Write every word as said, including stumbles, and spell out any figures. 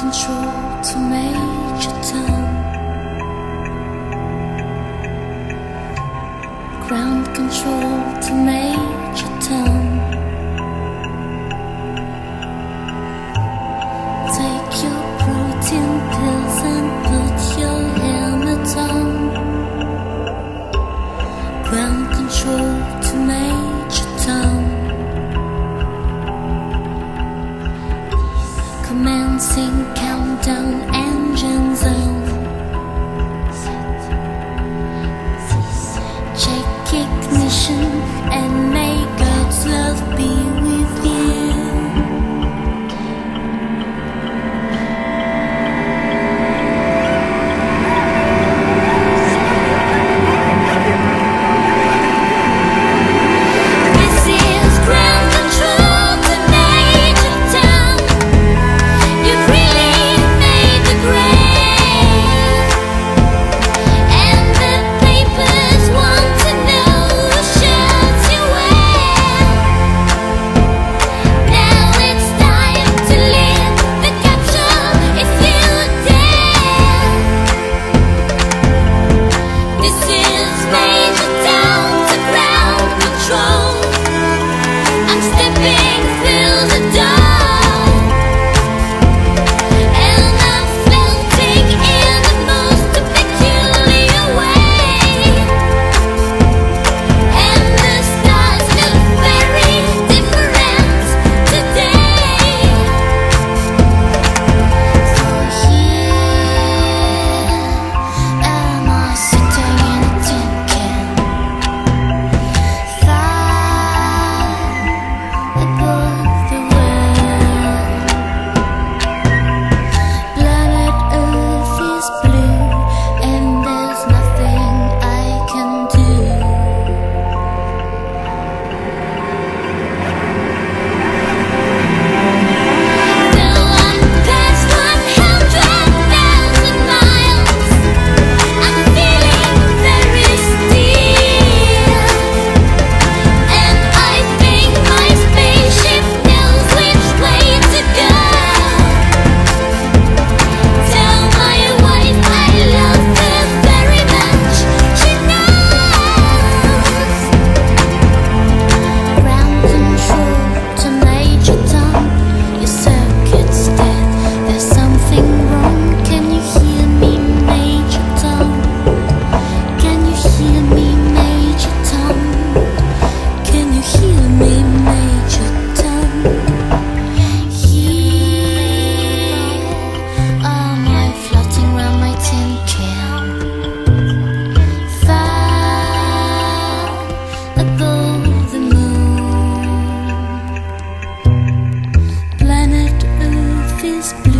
control to Major Tom. Ground control to Major Tom. Take your protein pills and put your helmet on. Ground control to Major Tom. Commencing countdown, engines on. Check ignition and may God's love be with you. This is ground control to Major Tom. You've really made the grade, and the papers want to know the shirts you wear. Now it's time to live the capsule if you dare. This is Major Tom to ground control. I'm stepping through the door, and I'm floating in the most peculiar way. And the stars look very different today. So here am I sitting in a tin can, far above the world. Planet Earth is blue, and there's nothing I can do. Though I'm past one hundred thousand miles, I'm feeling very still, and I think my spaceship knows which way to go. Tell my wife I love her very much, she knows. Ground control to Major Tom. Your circuit's dead, there's something wrong. Can you hear me, Major Tom? Can you hear me, Major Tom? Can you hear me, Major Tom? Here am I floating round my tin can, far above the moon. Planet Earth is blue.